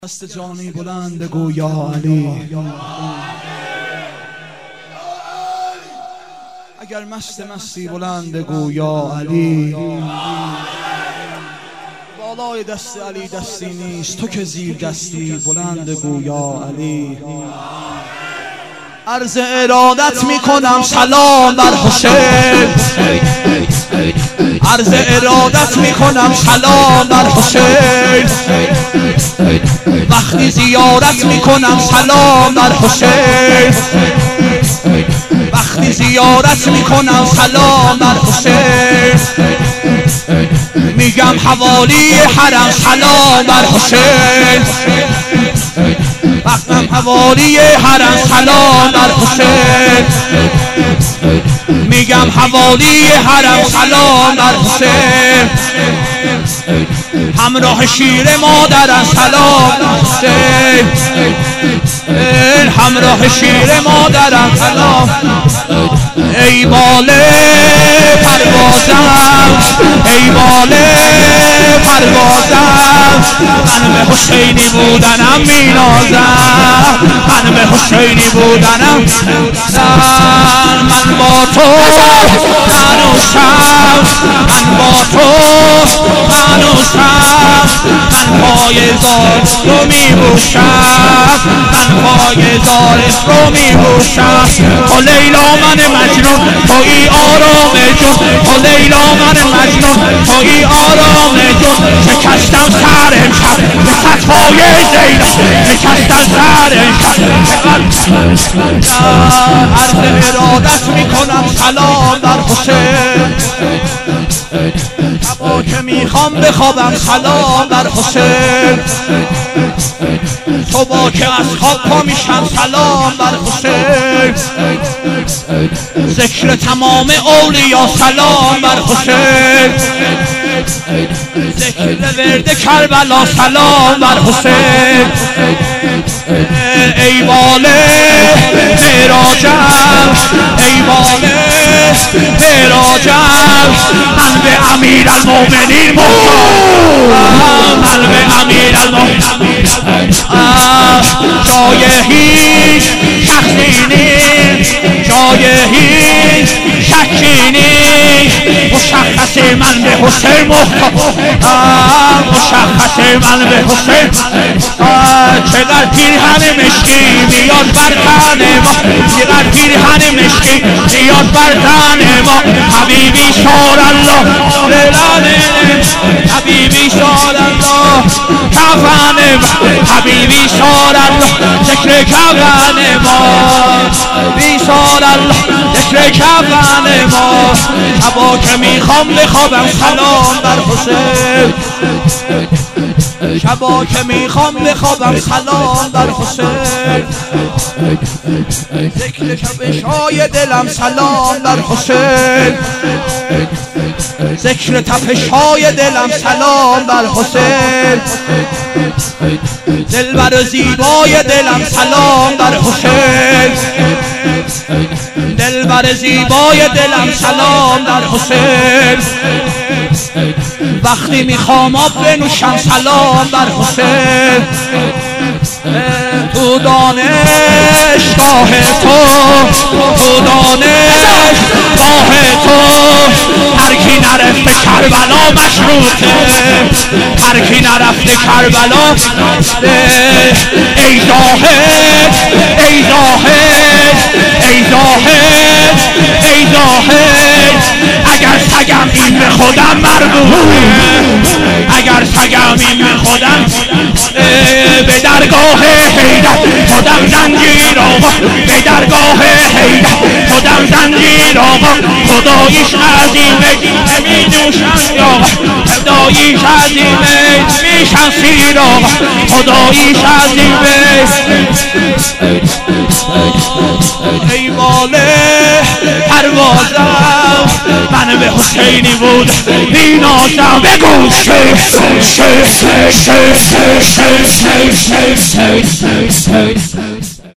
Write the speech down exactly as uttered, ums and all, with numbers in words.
دست جانی بلند گو یا علی. اگر مست مستی بلند گو یا علی. بالای دست علی دستی نیست، تو که زیر دستی بلند گو یا علی. عرض ارادت میکنم سلام بر حسین، عرض ارادت میکنم سلام بر حسین. وقتی زیارت میکنم سلام بر حسین، وقتی زیارت میکنم سلام بر حسین. میگم حوالی حرم سلام بر حسین، وقتم حوالی حرم سلام بر حسین. میگم حوالی حرم سلام بر حسین. همراه شیر مادرم سلام بر حسین، همراه شیر مادرم سلام. ای باله پروازم، ای باله پروازم، من به حسینی بودنم مینازم، من به حسینی بودنم می‌نازم. من با تو هنوزم، من با تو هنوزم، من پای زار رو میبوشم، من پای زار رو میبوشم. تو لیلا من مجنون، تویی آرام جون، تو لیلا من مجنون، تویی آرام جون. شکستم سر امشب به فتوای لیلا، شکستم سر امشب. عرض ارادت میکنم سلام بر حسین، شبا که میخوام بخوابم سلام بر حسین. صبح که از خواب پا میشم سلام بر حسین. ذکر تمام اولیا سلام بر حسین، ذکر ورد کربلا سلام بر حسین. ای باله معراجم، ای باله معراجم، من به امیرالمومنین محتاجم، من به امیرالمومنین جای هیچ شخصی نیست، جای هیچ شکی نیست. مشخص من به حسین محتاجم، مشخص من به حسین. چقدر پیرهن مشکی میاد بر تن ما، چقدر پیرهن مشکی میاد بر تن ما. حبیبی شار الله للانه، حبیبی شار الله کفن ما، حبیبی شار الله ذکر کفن ما، حبیبی شار الله ذکر کفن ما. شبا که میخوام بخوابم سلام بر حسین، شبا که میخوام بخوابم سلام بر حسین. ذکر شب شای دلم سلام بر حسین، ذکر تپش های دلم سلام بر حسین. دلبر زیبای دلم سلام بر حسین، دلبر زیبای دلم سلام بر حسین. وقتی میخوام آب بنوشم سلام بر حسین. تو دانشگاه تو، تو دانشگاه تو، هر کی نرفته کربلا مشروطه، هر کی نرفته کربلا. ای زاهد، ای زاهد، ای زاهد، ای زاهد، اگر سگم این به خودم مربوطه، اگر سگم این به خودم به درگاه حیدر خودم زنجیر آقا، به درگاه حیدر خودم زنجیر آقا. خداییش عظیمه نمیدوشن آقا، خداییش عظیمه میشن سیر آقا، خداییش عظیمه. ای باله پروازم، من به حسینی بود مینازم. بگو شیف شیف شیف شیف شیف شیف شیف شیف شیف